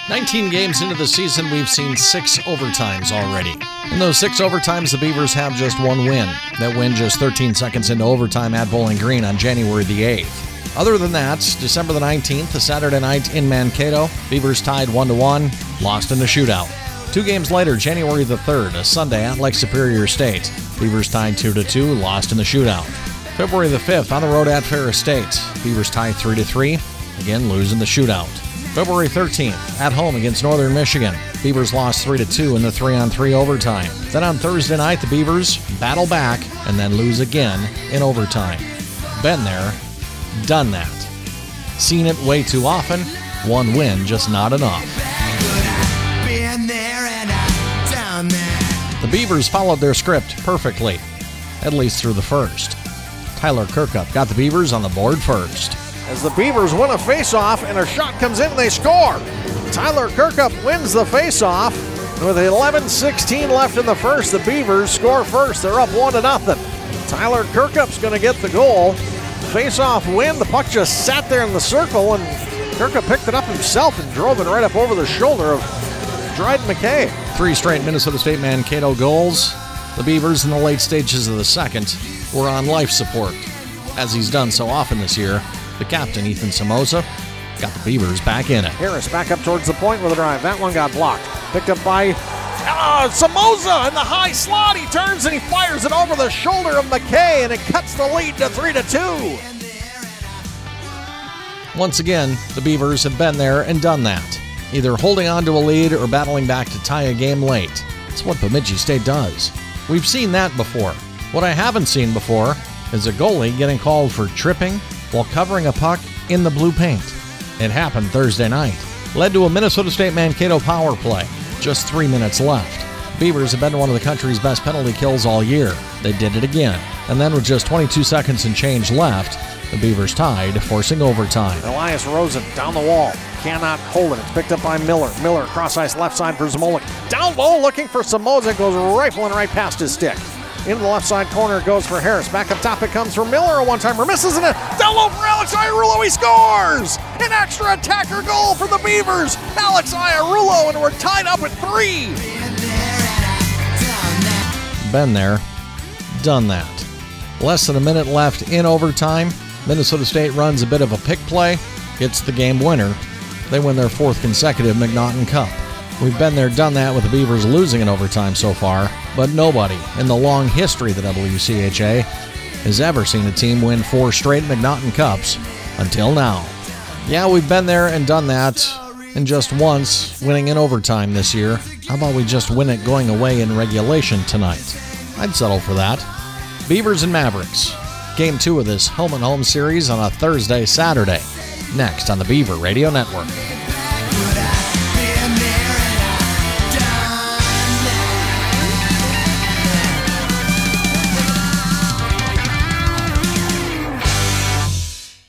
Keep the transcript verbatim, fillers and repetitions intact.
nineteen games into the season, we've seen six overtimes already. In those six overtimes, the Beavers have just one win. That win just thirteen seconds into overtime at Bowling Green on January the eighth. Other than that, December the nineteenth, a Saturday night in Mankato, Beavers tied one to one, lost in the shootout. Two games later, January the third, a Sunday at Lake Superior State, Beavers tied two to two, lost in the shootout. February the fifth, on the road at Ferris State, Beavers tied three to three, again losing the shootout. February thirteenth, at home against Northern Michigan, Beavers lost three to two in the three on three overtime. Then on Thursday night, the Beavers battle back and then lose again in overtime. Been there, done that. Seen it way too often, one win just not enough. The Beavers followed their script perfectly, at least through the first. Tyler Kirkup got the Beavers on the board first. As the Beavers win a face-off and a shot comes in and they score. Tyler Kirkup wins the face-off. With eleven sixteen left in the first, the Beavers score first. They're up one to nothing. Tyler Kirkup's going to get the goal. Face-off win. The puck just sat there in the circle, and Kirkup picked it up himself and drove it right up over the shoulder of Dryden McKay. Three straight Minnesota State Mankato goals. The Beavers in the late stages of the second were on life support. As he's done so often this year, the captain, Ethan Somoza, got the Beavers back in it. Harris back up towards the point with a drive. That one got blocked. Picked up by uh, Somoza in the high slot. He turns and he fires it over the shoulder of McKay, and it cuts the lead to three to two. Once again, the Beavers have been there and done that, either holding on to a lead or battling back to tie a game late. It's what Bemidji State does. We've seen that before. What I haven't seen before is a goalie getting called for tripping while covering a puck in the blue paint. It happened Thursday night. Led to a Minnesota State Mankato power play. Just three minutes left. Beavers have been one of the country's best penalty kills all year. They did it again. And then with just twenty-two seconds and change left, the Beavers tied, forcing overtime. Elias Rosen down the wall. Cannot hold it. It's picked up by Miller. Miller cross ice left side for Zamolik. Down low looking for Somoza. Goes rifling right past his stick. Into the left side corner goes for Harris. Back up top it comes for Miller. A one-timer misses in it. Down low for Alex Iarullo. He scores! An extra attacker goal for the Beavers. Alex Iarullo, and we're tied up at three. Been there, done that. Less than a minute left in overtime. Minnesota State runs a bit of a pick play. Gets the game winner. They win their fourth consecutive McNaughton Cup. We've been there, done that with the Beavers losing in overtime so far, but nobody in the long history of the W C H A has ever seen a team win four straight McNaughton Cups until now. Yeah, we've been there and done that, and just once winning in overtime this year. How about we just win it going away in regulation tonight? I'd settle for that. Beavers and Mavericks. Game two of this home and home series on a Thursday, Saturday. Next on the Beaver Radio Network.